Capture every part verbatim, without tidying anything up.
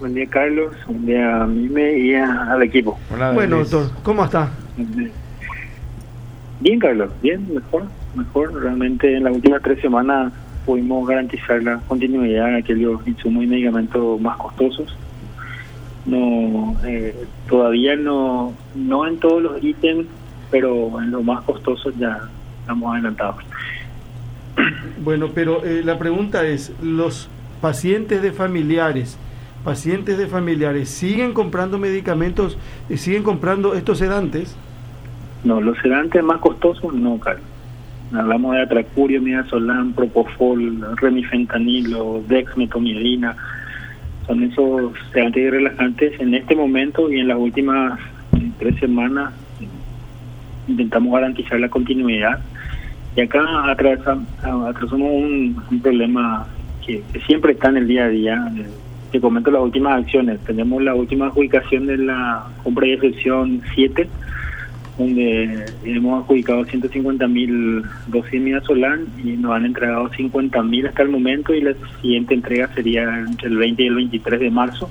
buen día Carlos, buen día a mí y a, al equipo. Hola, bueno, doctor, ¿cómo está? Bien, Carlos, bien, mejor, mejor. Realmente en las últimas tres semanas pudimos garantizar la continuidad de aquellos insumos y medicamentos más costosos. No, eh, todavía no, no en todos los ítems, pero en los más costosos ya estamos adelantados. Bueno, pero eh, la pregunta es, los pacientes de familiares, pacientes de familiares, ¿siguen comprando medicamentos, eh, siguen comprando estos sedantes? No, los sedantes más costosos no, Carlos. Hablamos de atracurio, midazolam, propofol, remifentanilo, dexmetomidina. Son esos sedantes y relajantes en este momento y en las últimas eh, tres semanas eh, intentamos garantizar la continuidad. Y acá atravesamos, atravesamos un, un problema que, que siempre está en el día a día. Eh, te comento las últimas acciones. Tenemos la última adjudicación de la compra y ejecución siete, donde hemos adjudicado ciento cincuenta mil dosis de midazolam y nos han entregado cincuenta mil hasta el momento, y la siguiente entrega sería entre el veinte y el veintitrés de marzo.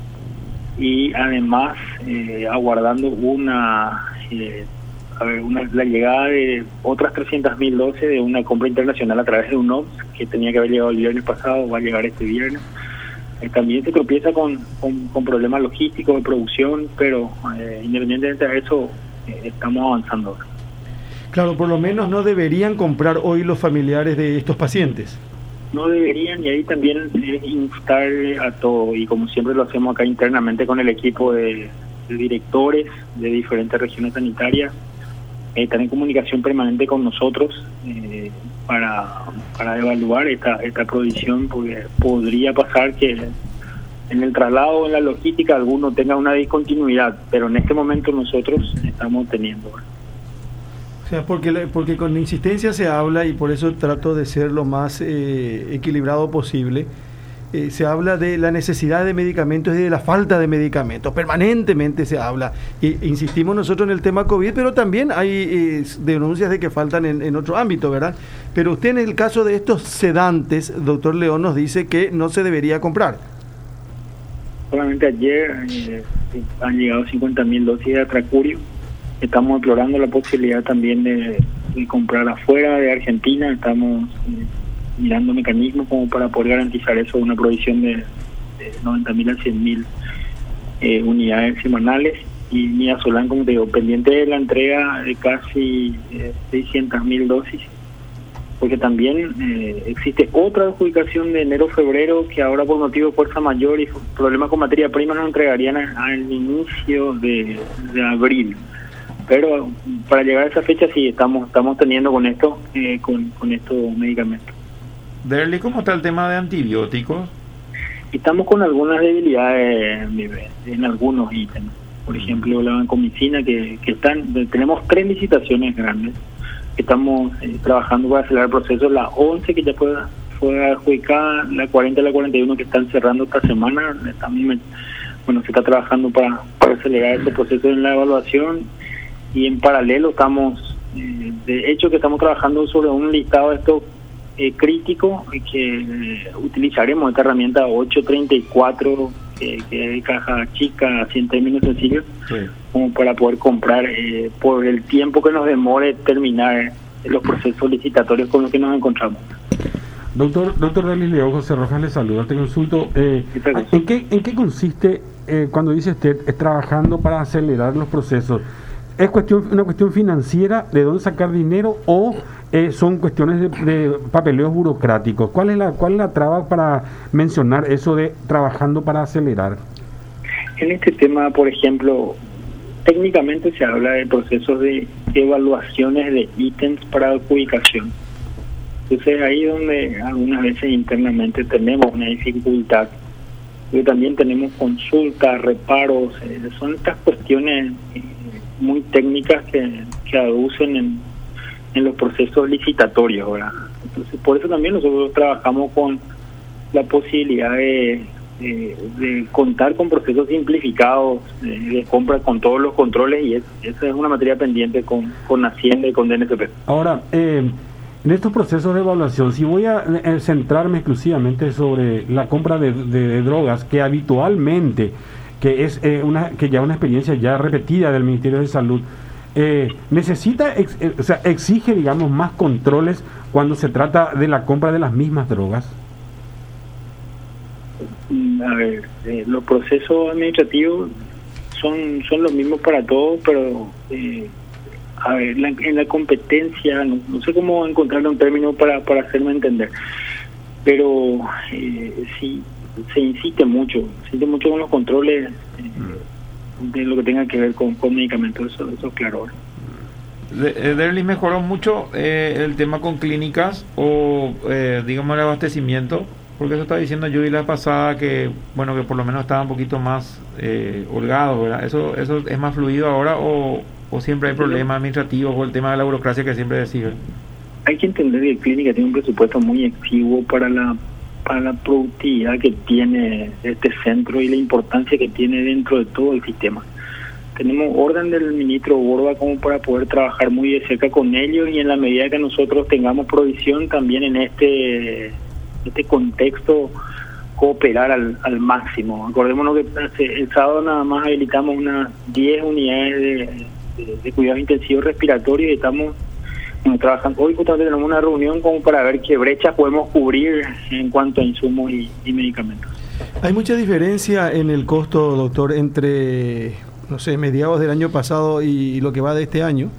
Y además eh, aguardando una... Eh, A ver, una, la llegada de otras trescientas mil dosis de una compra internacional a través de un O M S que tenía que haber llegado el viernes pasado, va a llegar este viernes. Eh, también se tropieza con, con, con problemas logísticos de producción, pero eh, independientemente de eso, eh, estamos avanzando. Claro, por lo menos no deberían comprar hoy los familiares de estos pacientes. No deberían, y ahí también eh, instar a todo, y como siempre lo hacemos acá internamente con el equipo de, de directores de diferentes regiones sanitarias, Eh, estar en comunicación permanente con nosotros eh, para para evaluar esta esta provisión, porque podría pasar que en el traslado, en la logística, alguno tenga una discontinuidad, pero en este momento nosotros estamos teniendo. O sea, porque porque con insistencia se habla, y por eso trato de ser lo más eh, equilibrado posible. Eh, se habla de la necesidad de medicamentos y de la falta de medicamentos, permanentemente se habla, e, insistimos nosotros en el tema COVID, pero también hay eh, denuncias de que faltan en, en otro ámbito, ¿verdad? Pero usted, en el caso de estos sedantes, doctor León, nos dice que no se debería comprar. Solamente ayer eh, han llegado cincuenta mil dosis de atracurio. Estamos explorando la posibilidad también de, de comprar afuera de Argentina. Estamos eh, mirando mecanismos como para poder garantizar eso, una provisión de, de noventa mil a cien mil eh, unidades semanales. Y midazolam, como te digo, pendiente de la entrega de casi eh, seiscientas mil dosis, porque también eh, existe otra adjudicación de enero-febrero que ahora, por motivo de fuerza mayor y problemas con materia prima, nos entregarían al inicio de, de abril. Pero para llegar a esa fecha sí estamos estamos teniendo con esto eh, con, con estos medicamentos. Derli, ¿cómo está el tema de antibióticos? Estamos con algunas debilidades en algunos ítems. Por ejemplo, la vancomicina, que, que están, tenemos tres licitaciones grandes que estamos eh, trabajando para acelerar el proceso. La once, que ya fue, fue adjudicada, la cuarenta y la cuarenta y uno, que están cerrando esta semana. También, bueno, se está trabajando para, para acelerar ese proceso en la evaluación. Y en paralelo estamos, eh, de hecho, que estamos trabajando sobre un listado de estos Eh, crítico, que eh, utilizaremos esta herramienta ocho treinta y cuatro, que, que es caja chica, así en términos sencillos, sí, como para poder comprar eh, por el tiempo que nos demore terminar los procesos licitatorios con los que nos encontramos. Doctor doctor Derli León, José Rojas le saluda, te consulto. Eh, ¿en, qué, ¿En qué consiste, eh, cuando dice usted, es trabajando para acelerar los procesos? ¿Es cuestión una cuestión financiera, de dónde sacar dinero, o eh, son cuestiones de, de papeleos burocráticos? ¿Cuál es la cuál es la traba para mencionar eso de trabajando para acelerar? En este tema, por ejemplo, técnicamente se habla de procesos de evaluaciones de ítems para adjudicación. Entonces ahí donde algunas veces internamente tenemos una dificultad, pero también tenemos consultas, reparos, eh, son estas cuestiones eh, muy técnicas que, que aducen en, en los procesos licitatorios, ¿verdad? Entonces, por eso también nosotros trabajamos con la posibilidad de, de, de contar con procesos simplificados de, de compra con todos los controles, y es, esa es una materia pendiente con, con Hacienda y con D N C P. Ahora, eh, en estos procesos de evaluación, si voy a eh, centrarme exclusivamente sobre la compra de, de, de drogas, que habitualmente, que es eh, una que ya una experiencia ya repetida del Ministerio de Salud, eh, necesita, ex, eh, o sea, exige, digamos, más controles cuando se trata de la compra de las mismas drogas. A ver, eh, los procesos administrativos son son los mismos para todos, pero eh, a ver, la, en la competencia, no, no sé cómo encontrar un término para, para hacerme entender, pero eh, sí se insiste mucho, se insiste mucho con los controles eh, de lo que tenga que ver con, con medicamentos, eso, eso es claro. De, Derlis, ¿mejoró mucho eh, el tema con clínicas o eh, digamos el abastecimiento? Porque eso estaba diciendo yo y la pasada que, bueno, que por lo menos estaba un poquito más eh, holgado, ¿verdad? ¿Eso eso es más fluido ahora o, o siempre hay problemas administrativos o el tema de la burocracia que siempre deciden? Hay que entender que Clínica tiene un presupuesto muy exiguo para la para la productividad que tiene este centro y la importancia que tiene dentro de todo el sistema. Tenemos orden del ministro Borba como para poder trabajar muy de cerca con ellos y en la medida que nosotros tengamos provisión también en este este contexto cooperar al, al máximo. Acordémonos que el sábado nada más habilitamos unas diez unidades de, de, de cuidados intensivos respiratorios y estamos trabajando. Hoy justamente tenemos una reunión como para ver qué brechas podemos cubrir en cuanto a insumos y, y medicamentos. ¿Hay mucha diferencia en el costo, doctor, entre, no sé, mediados del año pasado y lo que va de este año?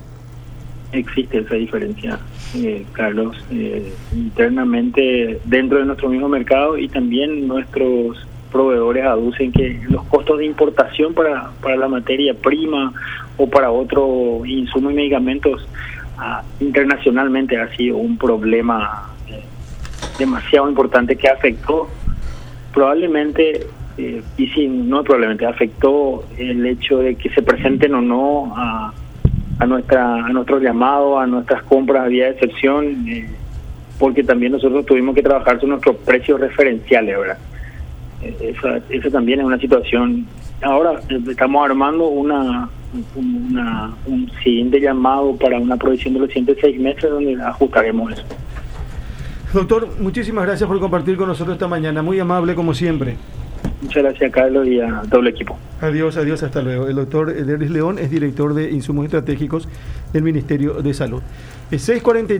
Existe esa diferencia, eh, Carlos, eh, internamente dentro de nuestro mismo mercado, y también nuestros proveedores aducen que los costos de importación para, para la materia prima o para otros insumos y medicamentos ah, internacionalmente ha sido un problema eh, demasiado importante que afectó probablemente, eh, y sí, no probablemente, afectó el hecho de que se presenten o no a a nuestra a nuestros llamados, a nuestras compras vía de excepción, eh, porque también nosotros tuvimos que trabajar con nuestros precios referenciales, ¿verdad? Eh, esa, esa también es una situación. Ahora eh, estamos armando una, una un siguiente llamado para una provisión de los siguientes seis meses donde ajustaremos eso. Doctor, muchísimas gracias por compartir con nosotros esta mañana, muy amable como siempre. Muchas gracias, Carlos, y a todo el equipo. Adiós, adiós, hasta luego. El doctor Derlis León es director de Insumos Estratégicos del Ministerio de Salud. seis cuarenta